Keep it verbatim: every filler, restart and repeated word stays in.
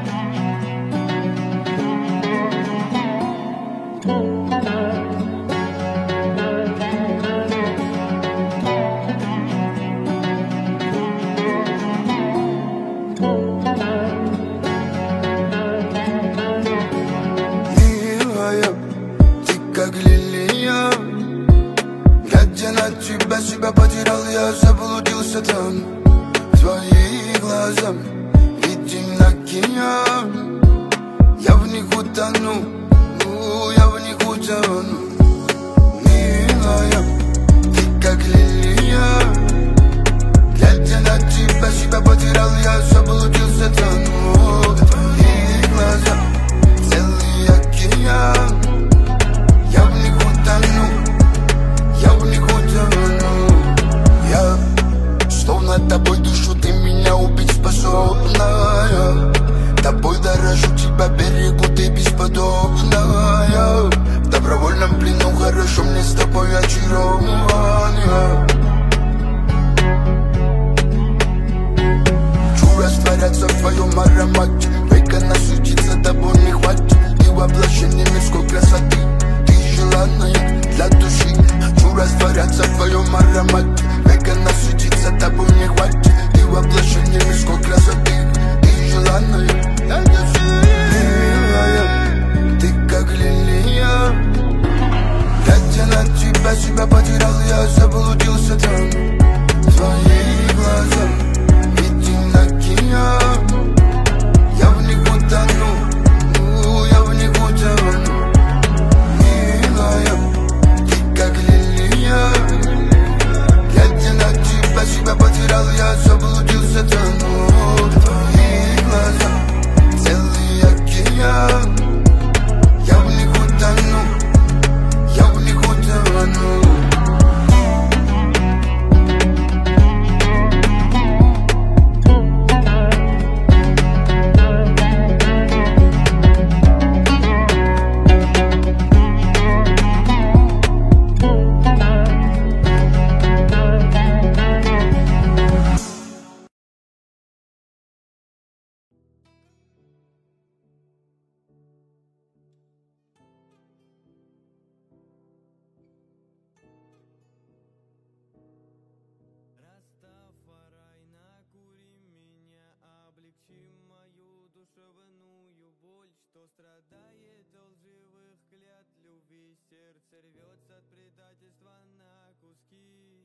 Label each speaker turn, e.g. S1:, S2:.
S1: Тебя, себя потерял, я заблудился там. Твои глаза, видим океан. Я в них утону, ну, я в них утону. Милая, ты как лилия. Глядя на тебя, себя потерял, я заблудился там. Твои глаза, целый океан. Я в них утону, я в них утону. Я словно тобой душу, ты меня убить способная. Тобой дорожу, тебя берегу, ты бесподобная. В добровольном плену хорошо, мне с тобой очарование. Хочу растворяться в твоем аромате. Века насытиться тобой не хватит. Ты воплощение мирской красоты, ты желанная для души. Хочу растворяться в твоем аромате. Века насытиться тобой не хватит. Ты воплощение мирской красоты, ты желанная для души. Милая, ты как лилия. Глядя на тебя, себя потерял, я заблудился там. Твои глаза, видим океан. Я в них утону, ну, я в них утону. Милая, ты как лилия. Глядя на тебя, себя потерял, я заблудился там. Твои глаза, целый океан. Я в них утону, я в них утону.
S2: Растафарай, накури меня, облегчи мою душевную боль, что страдает от лживых клятв любви. Сердце рвется от предательства на куски.